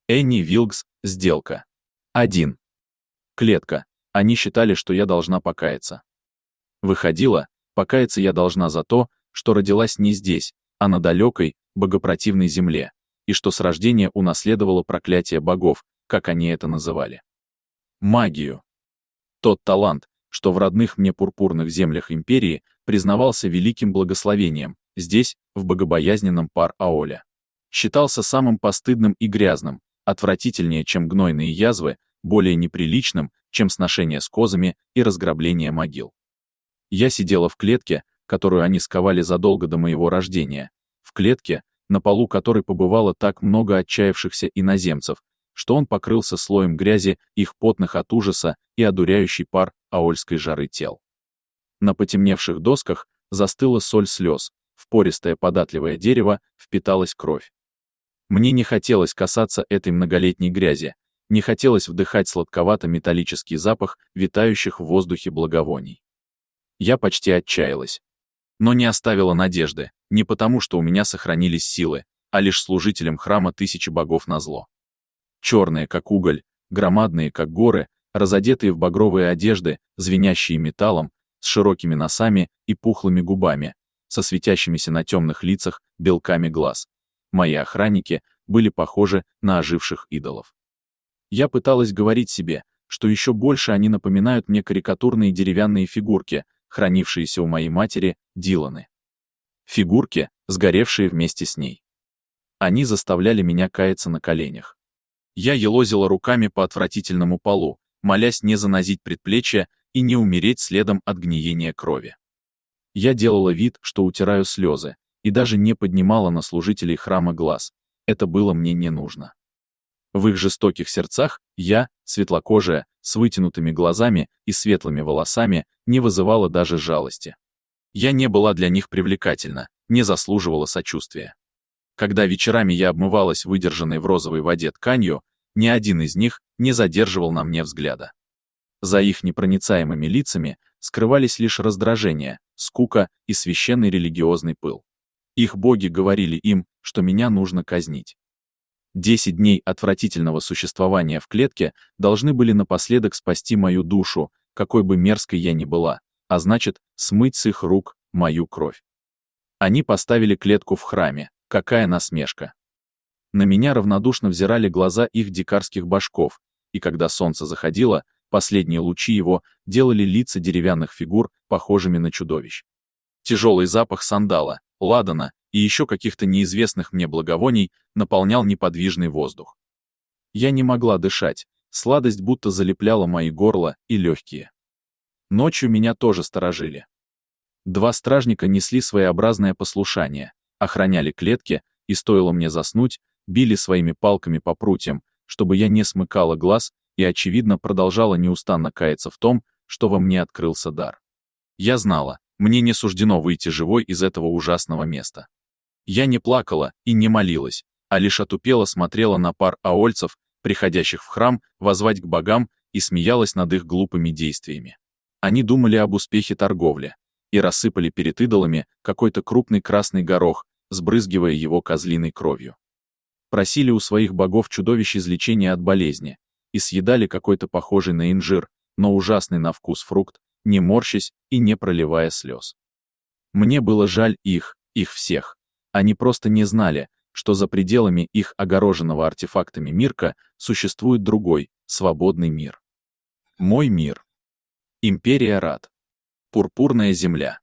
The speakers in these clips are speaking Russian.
Энни Вилкс, сделка. 1. Клетка. Они считали, что я должна покаяться. Выходило, покаяться я должна за то, что родилась не здесь, а на далекой, богопротивной земле, и что с рождения унаследовала проклятие богов, как они это называли. Магию. Тот талант, что в родных мне пурпурных землях империи признавался великим благословением, здесь, в богобоязненном Пар-Аоле. Считался самым постыдным и грязным, отвратительнее, чем гнойные язвы, более неприличным, чем сношение с козами и разграбление могил. Я сидела в клетке, которую они сковали задолго до моего рождения, в клетке, на полу которой побывало так много отчаявшихся иноземцев, что он покрылся слоем грязи, их потных от ужаса и одуряющий пар аольской жары тел. На потемневших досках застыла соль слез, в пористое податливое дерево впиталась кровь. Мне не хотелось касаться этой многолетней грязи, не хотелось вдыхать сладковато-металлический запах витающих в воздухе благовоний. Я почти отчаялась. Но не оставила надежды, не потому, что у меня сохранились силы, а лишь служителям храма тысячи богов назло. Черные, как уголь, громадные, как горы, разодетые в багровые одежды, звенящие металлом, с широкими носами и пухлыми губами, со светящимися на темных лицах белками глаз. Мои охранники были похожи на оживших идолов. Я пыталась говорить себе, что еще больше они напоминают мне карикатурные деревянные фигурки, хранившиеся у моей матери, Диланы. Фигурки, сгоревшие вместе с ней. Они заставляли меня каяться на коленях. Я елозила руками по отвратительному полу, молясь не занозить предплечья и не умереть следом от гниения крови. Я делала вид, что утираю слезы, и даже не поднимала на служителей храма глаз. Это было мне не нужно. В их жестоких сердцах я, светлокожая, с вытянутыми глазами и светлыми волосами, не вызывала даже жалости. Я не была для них привлекательна, не заслуживала сочувствия. Когда вечерами я обмывалась выдержанной в розовой воде тканью, ни один из них не задерживал на мне взгляда. За их непроницаемыми лицами скрывались лишь раздражение, скука и священный религиозный пыл. Их боги говорили им, что меня нужно казнить. 10 дней отвратительного существования в клетке должны были напоследок спасти мою душу, какой бы мерзкой я ни была, а значит, смыть с их рук мою кровь. Они поставили клетку в храме, какая насмешка. На меня равнодушно взирали глаза их дикарских башков, и когда солнце заходило, последние лучи его делали лица деревянных фигур похожими на чудовищ. Тяжелый запах сандала, ладана и еще каких-то неизвестных мне благовоний наполнял неподвижный воздух. Я не могла дышать, сладость будто залепляла мои горло и легкие. Ночью меня тоже сторожили. 2 стражника несли своеобразное послушание, охраняли клетки, и стоило мне заснуть, били своими палками по прутьям, чтобы я не смыкала глаз и, очевидно, продолжала неустанно каяться в том, что во мне открылся дар. Я знала, мне не суждено выйти живой из этого ужасного места. Я не плакала и не молилась, а лишь отупело смотрела на пар аольцев, приходящих в храм воззвать к богам, и смеялась над их глупыми действиями. Они думали об успехе торговли и рассыпали перед идолами какой-то крупный красный горох, сбрызгивая его козлиной кровью. Просили у своих богов чудовищ излечения от болезни и съедали какой-то похожий на инжир, но ужасный на вкус фрукт, не морщась и не проливая слез. Мне было жаль их всех. Они просто не знали, что за пределами их огороженного артефактами мирка существует другой, свободный мир. Мой мир. Империя Рад. Пурпурная земля.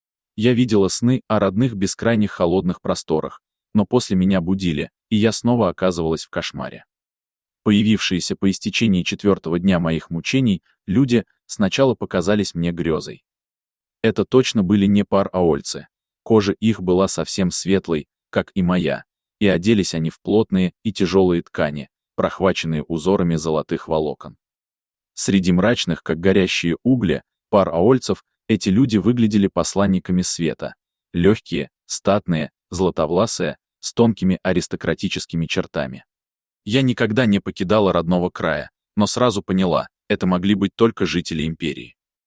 Я видела сны о родных бескрайних холодных просторах, но после меня будили, и я снова оказывалась в кошмаре. Появившиеся по истечении 4-го дня моих мучений люди сначала показались мне грезой. Это точно были не пар-аольцы. Кожа их была совсем светлой, как и моя, и оделись они в плотные и тяжелые ткани, прохваченные узорами золотых волокон. Среди мрачных, как горящие угли, пар-аольцев эти люди выглядели посланниками света. Легкие, статные, златовласые, с тонкими аристократическими чертами. Я никогда не покидала родного края, но сразу поняла, это могли быть только жители империи.